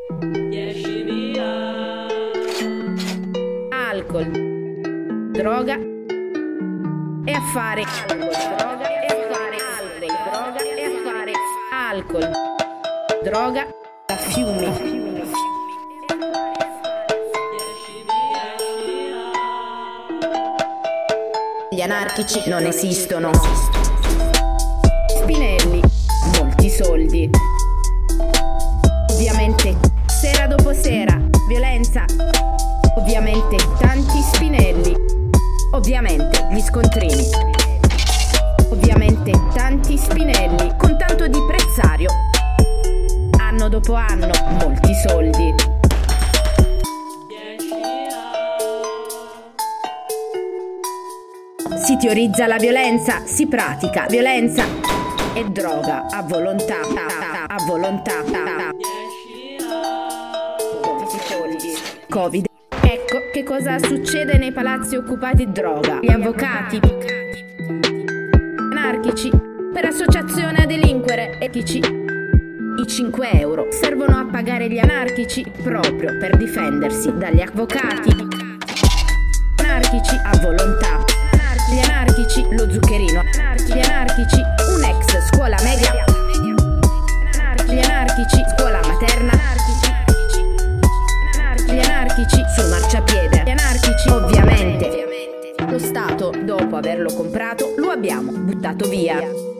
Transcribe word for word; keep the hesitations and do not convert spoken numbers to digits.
Alcol, droga e affare. Droga e affare. Droga e affare. Alcol, droga da fiumi. Gli anarchici non esistono. Spinelli, molti soldi. Ovviamente, sera dopo sera, violenza. Ovviamente, tanti Spinelli. Ovviamente, gli scontrini. Ovviamente, tanti Spinelli, con tanto di prezzario. Anno dopo anno, molti soldi. Si teorizza la violenza, si pratica violenza e droga a volontà, a volontà. Covid. Ecco che cosa succede nei palazzi occupati droga. Gli avvocati anarchici per associazione a delinquere etici. I cinque euro servono a pagare gli anarchici proprio per difendersi dagli avvocati. Anarchici a volontà. Gli anarchici, lo zuccherino. Gli anarchici, un ex scuola media. Gli anarchici, scuola materna. Gli anarchici, sul marciapiede. Gli anarchici, ovviamente. Lo Stato, dopo averlo comprato, lo abbiamo buttato via.